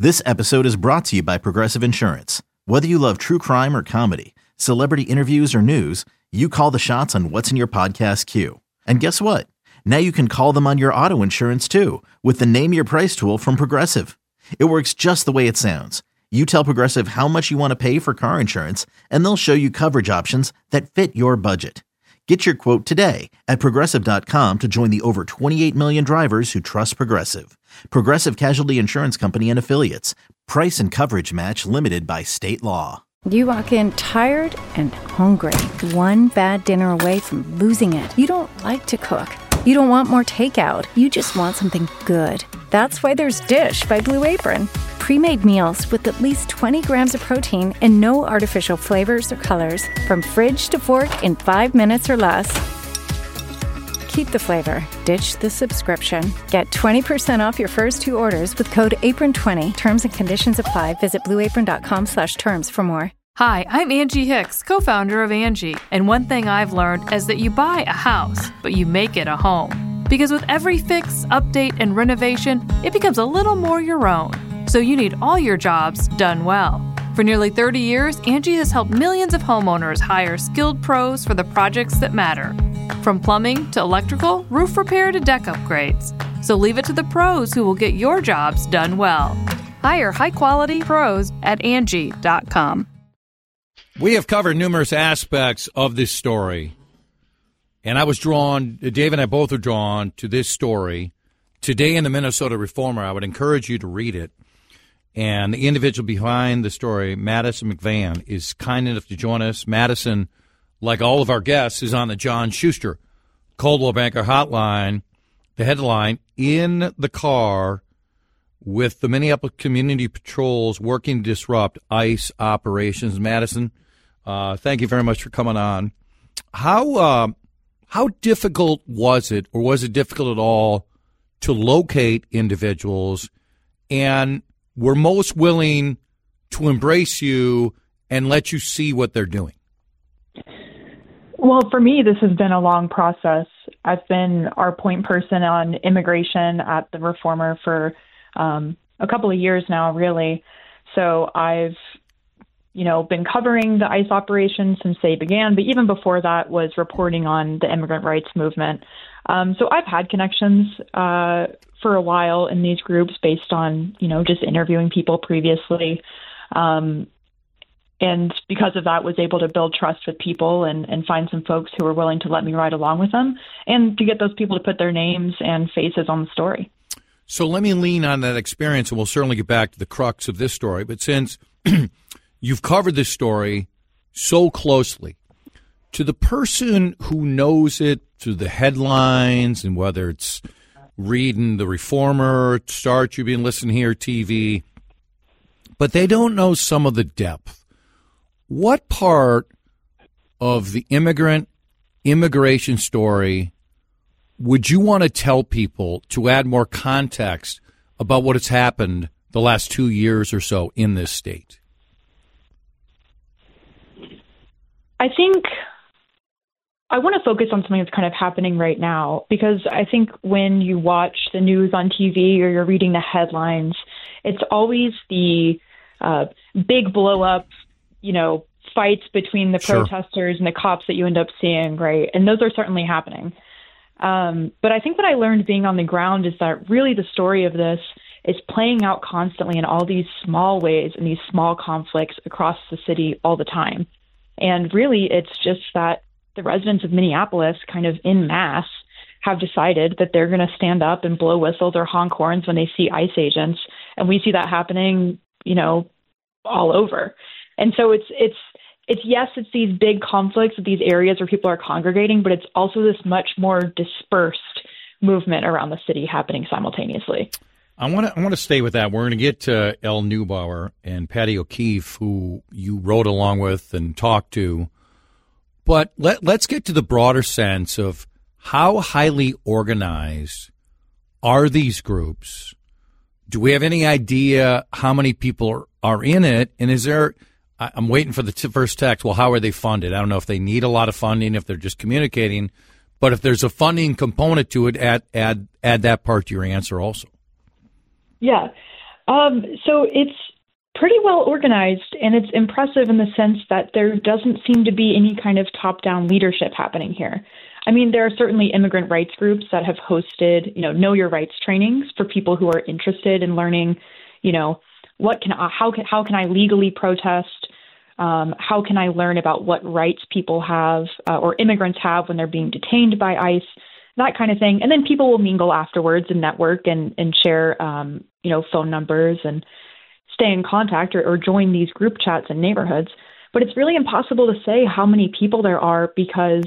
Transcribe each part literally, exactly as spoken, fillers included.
This episode is brought to you by Progressive Insurance. Whether you love true crime or comedy, celebrity interviews or news, you call the shots on what's in your podcast queue. And guess what? Now you can call them on your auto insurance too with the Name Your Price tool from Progressive. It works just the way it sounds. You tell Progressive how much you want to pay for car insurance, and they'll show you coverage options that fit your budget. Get your quote today at Progressive dot com to join the over twenty-eight million drivers who trust Progressive. Progressive Casualty Insurance Company and Affiliates. Price and coverage match limited by state law. You walk in tired and hungry, one bad dinner away from losing it. You don't like to cook. You don't want more takeout. You just want something good. That's why there's Dish by Blue Apron. Pre-made meals with at least twenty grams of protein and no artificial flavors or colors. From fridge to fork in five minutes or less. Keep the flavor. Ditch the subscription. Get twenty percent off your first two orders with code apron twenty. Terms and conditions apply. Visit blue apron dot com slash terms for more. Hi, I'm Angie Hicks, co-founder of Angie. And one thing I've learned is that you buy a house, but you make it a home. Because with every fix, update, and renovation, it becomes a little more your own. So you need all your jobs done well. For nearly thirty years, Angie has helped millions of homeowners hire skilled pros for the projects that matter. From plumbing to electrical, roof repair to deck upgrades. So leave it to the pros who will get your jobs done well. Hire high-quality pros at Angie dot com. We have covered numerous aspects of this story, and I was drawn, Dave and I both are drawn to this story. Today in the Minnesota Reformer, I would encourage you to read it. And the individual behind the story, Madison McVan, is kind enough to join us. Madison, like all of our guests, is on the John Schuster Coldwell Banker Hotline. The headline, in the car with the Minneapolis Community Patrols working to disrupt ICE operations. Madison, uh, thank you very much for coming on. How uh, how difficult was it, or was it difficult at all, to locate individuals, and were most willing to embrace you and let you see what they're doing? Well, for me, this has been a long process. I've been our point person on immigration at the Reformer for um, a couple of years now, really. So I've, you know, been covering the ICE operation since they began, but even before that was reporting on the immigrant rights movement. Um, so I've had connections uh, for a while in these groups based on, you know, just interviewing people previously. Um, and because of that, was able to build trust with people and, and find some folks who were willing to let me ride along with them and to get those people to put their names and faces on the story. So let me lean on that experience, and we'll certainly get back to the crux of this story. But since you've covered this story so closely, to the person who knows it through the headlines, and whether it's reading the Reformer, Star Tribune, Listen Here T V, but they don't know some of the depth. What part of the immigrant immigration story would you want to tell people to add more context about what has happened the last two years or so in this state? I think I want to focus on something that's kind of happening right now, because I think when you watch the news on T V or you're reading the headlines, it's always the uh, big blow up, you know, fights between the Sure. protesters and the cops that you end up seeing, right? And those are certainly happening. Um, but I think what I learned being on the ground is that really the story of this is playing out constantly in all these small ways and these small conflicts across the city all the time. And really, it's just that the residents of Minneapolis kind of en masse have decided that they're going to stand up and blow whistles or honk horns when they see ICE agents. And we see that happening, you know, all over. And so it's, it's, it's, yes, it's these big conflicts with these areas where people are congregating, but it's also this much more dispersed movement around the city happening simultaneously. I want to I want to stay with that. We're going to get to Elle Neubauer and Patty O'Keefe, who you rode along with and talked to. But let, let's get to the broader sense of how highly organized are these groups? Do we have any idea how many people are, are in it? And is there, I'm waiting for the t- first text, well, how are they funded? I don't know if they need a lot of funding, if they're just communicating. But if there's a funding component to it, add, add, add that part to your answer also. Yeah. Um, so it's pretty well organized, and it's impressive in the sense that there doesn't seem to be any kind of top-down leadership happening here. I mean, there are certainly immigrant rights groups that have hosted, you know, know your rights trainings for people who are interested in learning, you know, what can I, how can how can I legally protest? Um, how can I learn about what rights people have uh, or immigrants have when they're being detained by ICE? That kind of thing. And then people will mingle afterwards and network and and share, um, you know, phone numbers and stay in contact or, or join these group chats in neighborhoods. But it's really impossible to say how many people there are because,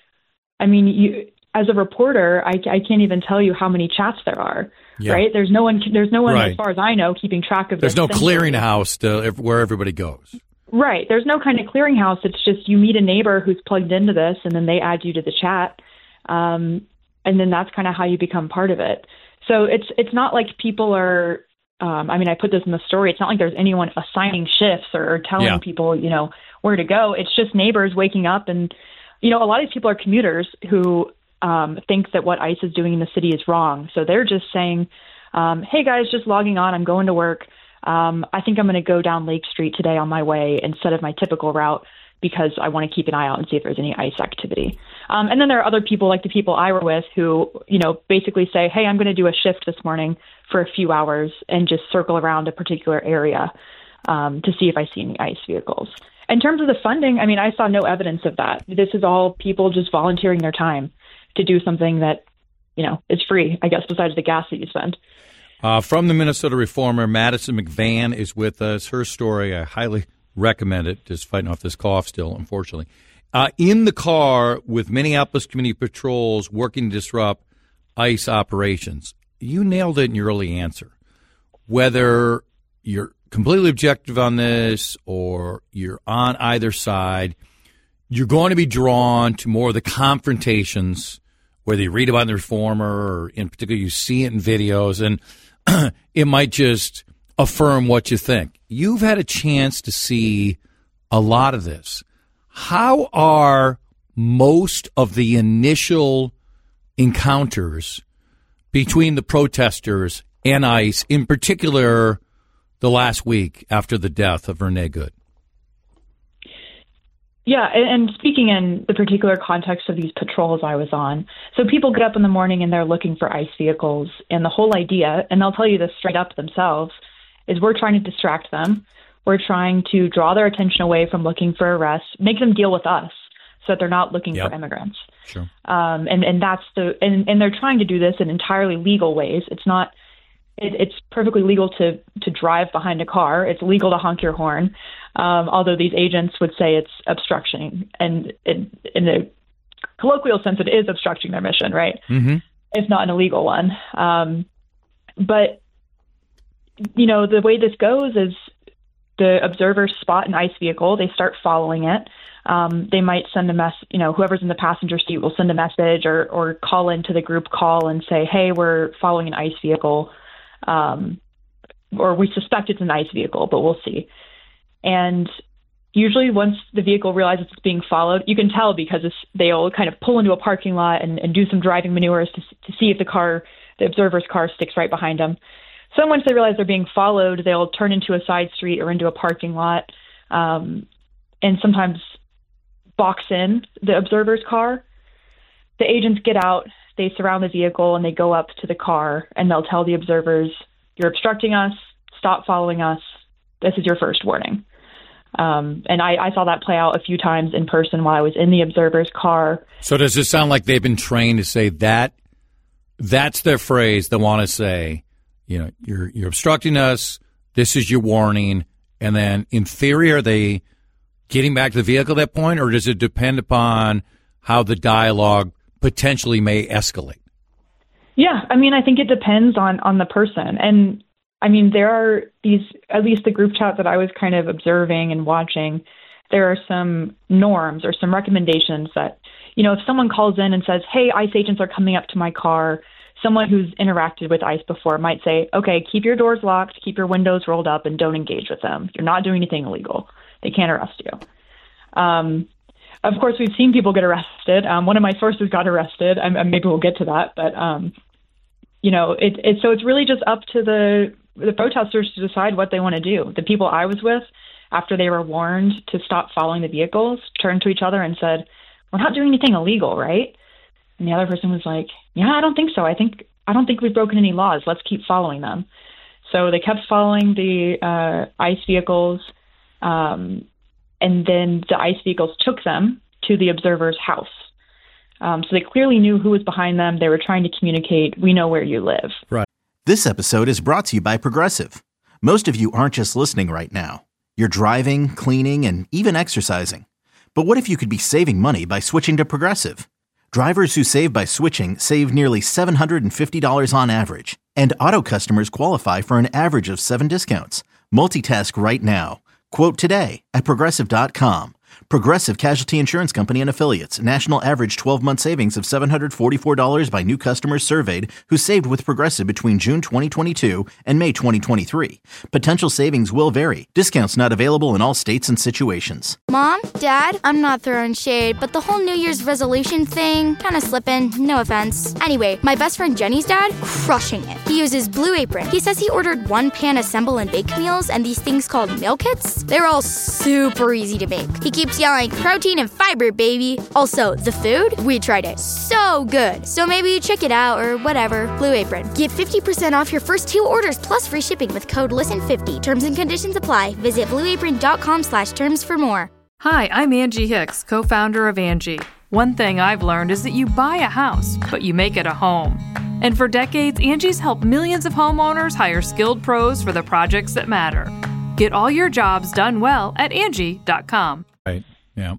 I mean, you, as a reporter, I, I can't even tell you how many chats there are. Yeah. Right? There's no one. There's no one, right. as far as I know, keeping track of. There's this no clearinghouse to where everybody goes. Right. There's no kind of clearinghouse. It's just you meet a neighbor who's plugged into this, and then they add you to the chat, um, and then that's kind of how you become part of it. So it's it's not like people are. Um, I mean, I put this in the story. It's not like there's anyone assigning shifts or, or telling yeah. people, you know, where to go. It's just neighbors waking up, and you know, a lot of these people are commuters who um, think that what ICE is doing in the city is wrong. So they're just saying, um, "Hey guys, just logging on. I'm going to work. Um, I think I'm going to go down Lake Street today on my way instead of my typical route because I want to keep an eye out and see if there's any ICE activity." Um, and then there are other people like the people I were with who, you know, basically say, "Hey, I'm going to do a shift this morning for a few hours and just circle around a particular area um, to see if I see any ICE vehicles." In terms of the funding, I mean, I saw no evidence of that. This is all people just volunteering their time to do something that, you know, is free, I guess, besides the gas that you spend. Uh, from the Minnesota Reformer, Madison McVan is with us. Her story, I highly recommend it. Just fighting off this cough still, unfortunately. Uh, in the car with Minneapolis Community Patrols working to disrupt ICE operations. You nailed it in your early answer. Whether you're completely objective on this or you're on either side, you're going to be drawn to more of the confrontations, whether you read about it in the Reformer or in particular you see it in videos, and it might just affirm what you think. You've had a chance to see a lot of this. How are most of the initial encounters between the protesters and ICE, in particular the last week after the death of Renee Good? Yeah, and speaking in the particular context of these patrols I was on, so people get up in the morning and they're looking for ICE vehicles, and the whole idea, and they'll tell you this straight up themselves, is we're trying to distract them. We're trying to draw their attention away from looking for arrests, make them deal with us so that they're not looking yep. for immigrants. Sure. Um, and, and that's the, and, and they're trying to do this in entirely legal ways. It's not, it, it's perfectly legal to, to drive behind a car. It's legal to honk your horn. Um, although these agents would say it's obstruction, and in, in a colloquial sense, it is obstructing their mission, right? Mm-hmm. If not an illegal one. Um, but, you know, the way this goes is the observers spot an ICE vehicle. They start following it. Um, they might send a mess, you know, whoever's in the passenger seat will send a message or, or call into the group call and say, "Hey, we're following an ICE vehicle," um, or "We suspect it's an ICE vehicle, but we'll see." And usually once the vehicle realizes it's being followed, you can tell because it's, they'll kind of pull into a parking lot and, and do some driving maneuvers to, to see if the car, the observer's car sticks right behind them. So once they realize they're being followed, they'll turn into a side street or into a parking lot, um, and sometimes box in the observer's car. The agents get out, they surround the vehicle, and they go up to the car, and they'll tell the observers, "You're obstructing us, stop following us, this is your first warning." Um, and I, I saw that play out a few times in person while I was in the observer's car. So does it sound like they've been trained to say that? That's their phrase. They want to say, you know, you're you're obstructing us, this is your warning. And then in theory, are they getting back to the vehicle at that point, or does it depend upon how the dialogue potentially may escalate? Yeah, I mean, I think it depends on, on the person. And I mean, there are these, at least the group chat that I was kind of observing and watching, there are some norms or some recommendations that, you know, if someone calls in and says, "Hey, ICE agents are coming up to my car," someone who's interacted with ICE before might say, "Okay, keep your doors locked, keep your windows rolled up, and don't engage with them. You're not doing anything illegal. They can't arrest you." Um, of course, we've seen people get arrested. Um, one of my sources got arrested, and maybe we'll get to that. But, um, you know, it, it, so it's really just up to the the protesters to decide what they want to do. The people I was with, after they were warned to stop following the vehicles, turned to each other and said, "We're not doing anything illegal, right?" And the other person was like, "Yeah, I don't think so. I think I don't think we've broken any laws. Let's keep following them." So they kept following the uh, ICE vehicles, um, and then the ICE vehicles took them to the observer's house. Um, so they clearly knew who was behind them. They were trying to communicate, "We know where you live." Right. This episode is brought to you by Progressive. Most of you aren't just listening right now. You're driving, cleaning, and even exercising. But what if you could be saving money by switching to Progressive? Drivers who save by switching save nearly seven hundred fifty dollars on average. And auto customers qualify for an average of seven discounts. Multitask right now. Quote today at Progressive dot com. Progressive Casualty Insurance Company and Affiliates. National average twelve-month savings of seven hundred forty-four dollars by new customers surveyed who saved with Progressive between June twenty twenty-two and May twenty twenty-three. Potential savings will vary. Discounts not available in all states and situations. Mom, Dad, I'm not throwing shade, but the whole New Year's resolution thing, kind of slipping, no offense. Anyway, my best friend Jenny's dad, crushing it. He uses Blue Apron. He says he ordered one pan assemble and bake meals and these things called meal kits. They're all super easy to make. He keeps yelling, "Protein and fiber, baby." Also, the food, we tried it. So good. So maybe check it out or whatever. Blue Apron. Get fifty percent off your first two orders plus free shipping with code listen fifty. Terms and conditions apply. Visit blue apron dot com slash terms for more. Hi, I'm Angie Hicks, co-founder of Angie. One thing I've learned is that you buy a house, but you make it a home. And for decades, Angie's helped millions of homeowners hire skilled pros for the projects that matter. Get all your jobs done well at Angie dot com. Right. Yeah.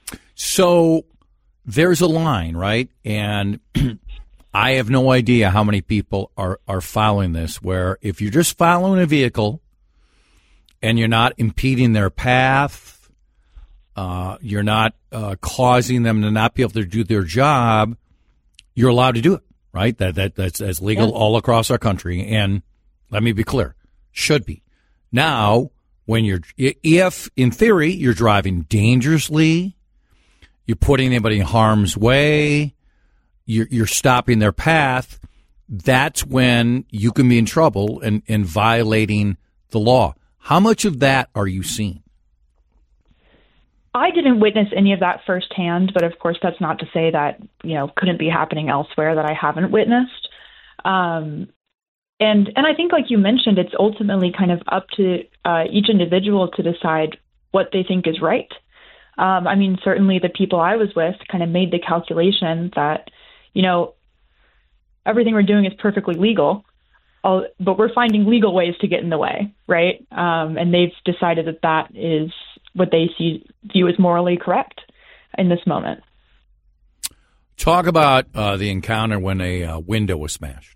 So there's a line, right? And I have no idea how many people are, are following this, where if you're just following a vehicle and you're not impeding their path, uh, you're not uh, causing them to not be able to do their job, you're allowed to do it, right? That that that's, that's legal yeah. all across our country. And let me be clear, should be. Now, when you're, if in theory you're driving dangerously, you're putting anybody in harm's way, you're, you're stopping their path, that's when you can be in trouble and, and violating the law. How much of that are you seeing? I didn't witness any of that firsthand, but of course that's not to say that, you know, couldn't be happening elsewhere that I haven't witnessed. Um, And and I think, like you mentioned, it's ultimately kind of up to uh, each individual to decide what they think is right. Um, I mean, certainly the people I was with kind of made the calculation that, you know, everything we're doing is perfectly legal, all, but we're finding legal ways to get in the way, right? Um, and they've decided that that is what they see view as morally correct in this moment. Talk about uh, the encounter when a uh, window was smashed.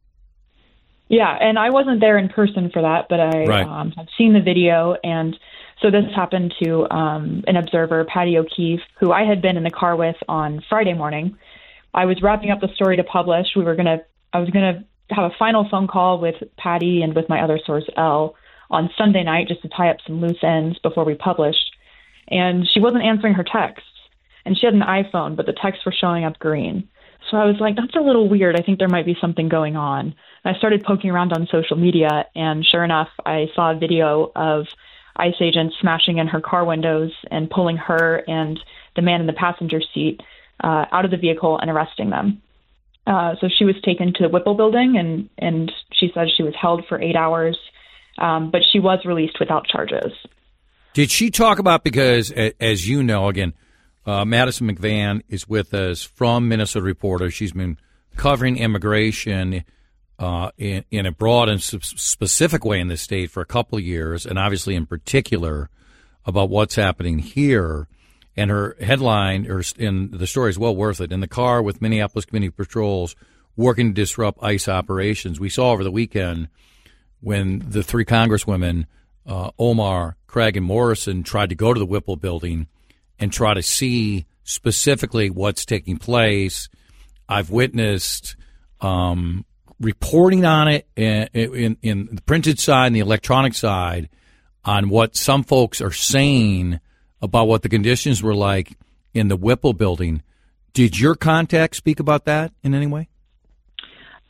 Yeah, and I wasn't there in person for that, but I right. um, have seen the video. And so this happened to um, an observer, Patty O'Keefe, who I had been in the car with on Friday morning. I was wrapping up the story to publish. We were gonna, I was gonna have a final phone call with Patty and with my other source, Elle, on Sunday night just to tie up some loose ends before we published. And she wasn't answering her texts. And she had an iPhone, but the texts were showing up green. So I was like, that's a little weird. I think there might be something going on. And I started poking around on social media, and sure enough, I saw a video of ICE agents smashing in her car windows and pulling her and the man in the passenger seat uh, out of the vehicle and arresting them. Uh, so she was taken to the Whipple building, and, and she said she was held for eight hours, um, but she was released without charges. Did she talk about, because as you know, again, Uh, Madison McVan is with us from Minnesota Reporter. She's been covering immigration uh, in, in a broad and specific way in the state for a couple of years, and obviously in particular about what's happening here. And her headline, or in the story is well worth it, in the car with Minneapolis Community Patrols working to disrupt ICE operations. We saw over the weekend when the three congresswomen, uh, Omar, Craig, and Morrison, tried to go to the Whipple building and try to see specifically what's taking place. I've witnessed um, reporting on it in, in, in the printed side and the electronic side on what some folks are saying about what the conditions were like in the Whipple building. Did your contact speak about that in any way?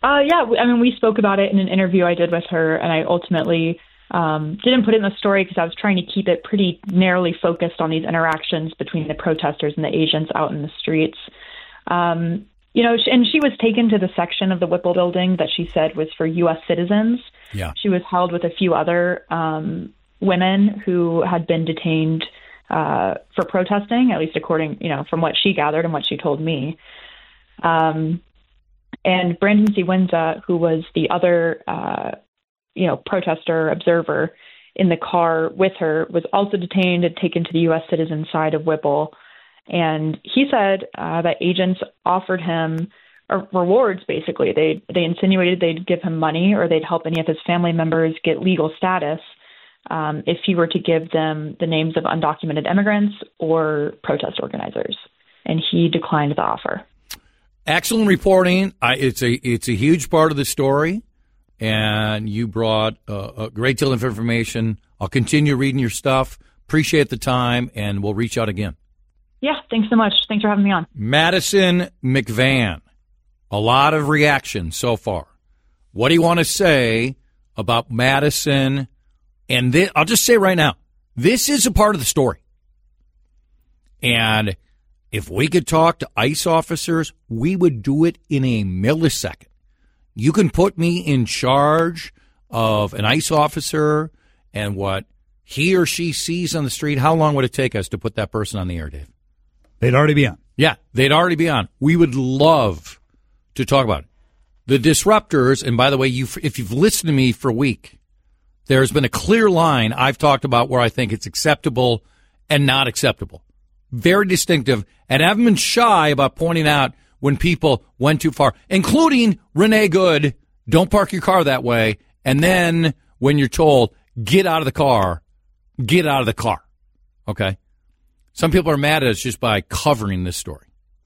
Uh, yeah, I mean, we spoke about it in an interview I did with her, and I ultimately um, didn't put it in the story because I was trying to keep it pretty narrowly focused on these interactions between the protesters and the agents out in the streets. Um, you know, and she was taken to the section of the Whipple building that she said was for U S citizens. Yeah. She was held with a few other um, women who had been detained uh, for protesting, at least according, you know, from what she gathered and what she told me. Um, and Brandon C. Winza, who was the other, uh, you know, protester observer in the car with her, was also detained and taken to the U S citizen side of Whipple. And he said uh, that agents offered him uh, rewards, basically. They they insinuated they'd give him money or they'd help any of his family members get legal status um, if he were to give them the names of undocumented immigrants or protest organizers. And he declined the offer. Excellent reporting. I, it's a it's a huge part of the story, and you brought uh, a great deal of information. I'll continue reading your stuff. Appreciate the time, and we'll reach out again. Yeah, thanks so much. Thanks for having me on. Madison McVan, a lot of reaction so far. What do you want to say about Madison? And this, I'll just say right now, this is a part of the story. And if we could talk to ICE officers, we would do it in a millisecond. You can put me in charge of an ICE officer and what he or she sees on the street. How long would it take us to put that person on the air, Dave? They'd already be on. Yeah, they'd already be on. We would love to talk about it. The disruptors, and by the way, you if you've listened to me for a week, there's been a clear line I've talked about where I think it's acceptable and not acceptable. Very distinctive, and I haven't been shy about pointing out when people went too far, including Renee Good, don't park your car that way, and then when you're told, get out of the car, get out of the car, okay? Some people are mad at us just by covering this story.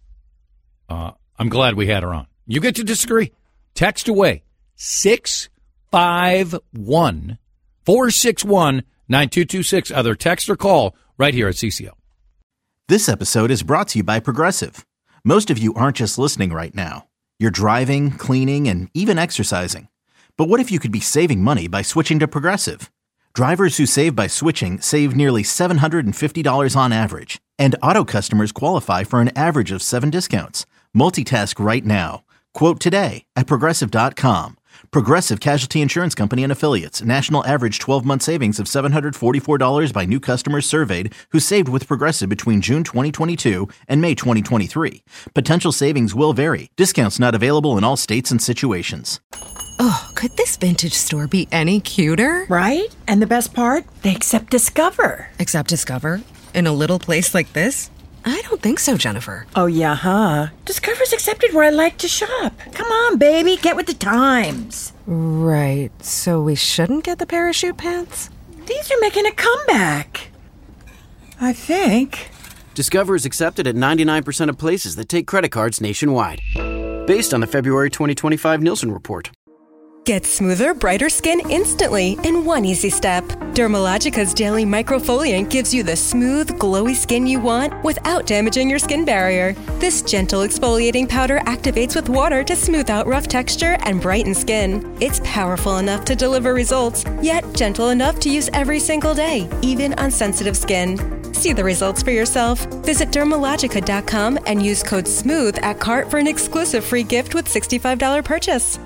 Uh, I'm glad we had her on. You get to disagree. Text away, six five one, four six one, nine two two six. Either text or call right here at C C O. This episode is brought to you by Progressive. Most of you aren't just listening right now. You're driving, cleaning, and even exercising. But what if you could be saving money by switching to Progressive? Drivers who save by switching save nearly seven hundred fifty dollars on average. And auto customers qualify for an average of seven discounts. Multitask right now. Quote today at Progressive dot com. Progressive Casualty Insurance Company and Affiliates. National average twelve-month savings of seven hundred forty-four dollars by new customers surveyed who saved with Progressive between June twenty twenty-two and May twenty twenty-three. Potential savings will vary. Discounts not available in all states and situations. Oh, could this vintage store be any cuter? Right? And the best part? They accept Discover. Accept Discover? In a little place like this? I don't think so, Jennifer. Oh, yeah, huh? Discover's accepted where I like to shop. Come on, baby, get with the times. Right, so we shouldn't get the parachute pants? These are making a comeback. I think. Discover is accepted at ninety-nine percent of places that take credit cards nationwide. Based on the February twenty twenty-five Nielsen report. Get smoother, brighter skin instantly in one easy step. Dermalogica's daily microfoliant gives you the smooth, glowy skin you want without damaging your skin barrier. This gentle exfoliating powder activates with water to smooth out rough texture and brighten skin. It's powerful enough to deliver results, yet gentle enough to use every single day, even on sensitive skin. See the results for yourself. Visit Dermalogica dot com and use code SMOOTH at cart for an exclusive free gift with sixty-five dollars purchase.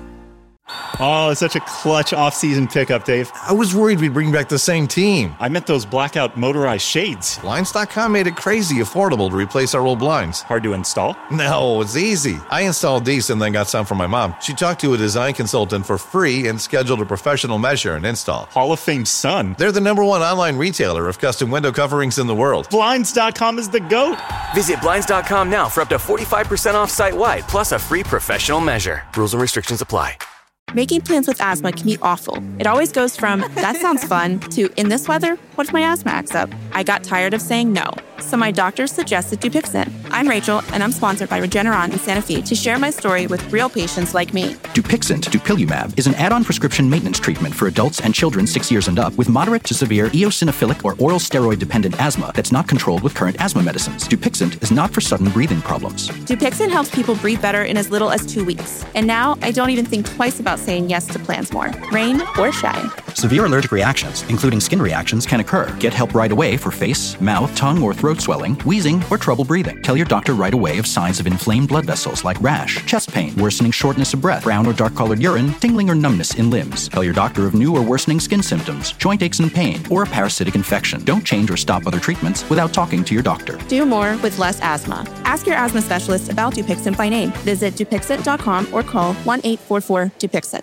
Oh, such a clutch off-season pickup, Dave. I was worried we'd bring back the same team. I meant those blackout motorized shades. Blinds dot com made it crazy affordable to replace our old blinds. Hard to install? No, it's easy. I installed these and then got some from my mom. She talked to a design consultant for free and scheduled a professional measure and install. Hall of Fame son. They're the number one online retailer of custom window coverings in the world. Blinds dot com is the GOAT. Visit Blinds dot com now for up to forty-five percent off site-wide, plus a free professional measure. Rules and restrictions apply. Making plans with asthma can be awful. It always goes from, that sounds fun, to, in this weather, what if my asthma acts up? I got tired of saying no, so my doctor suggested Dupixent. I'm Rachel, and I'm sponsored by Regeneron in Santa Fe to share my story with real patients like me. Dupixent, dupilumab, is an add-on prescription maintenance treatment for adults and children six years and up with moderate to severe eosinophilic or oral steroid-dependent asthma that's not controlled with current asthma medicines. Dupixent is not for sudden breathing problems. Dupixent helps people breathe better in as little as two weeks. And now I don't even think twice about saying yes to plans more, rain or shine. Severe allergic reactions, including skin reactions, can occur. Get help right away for face, mouth, tongue, or throat swelling, wheezing, or trouble breathing. Tell your doctor right away of signs of inflamed blood vessels like rash, chest pain, worsening shortness of breath, brown or dark-colored urine, tingling or numbness in limbs. Tell your doctor of new or worsening skin symptoms, joint aches and pain, or a parasitic infection. Don't change or stop other treatments without talking to your doctor. Do more with less asthma. Ask your asthma specialist about Dupixent by name. Visit Dupixent dot com or call one eight four four Dupixent.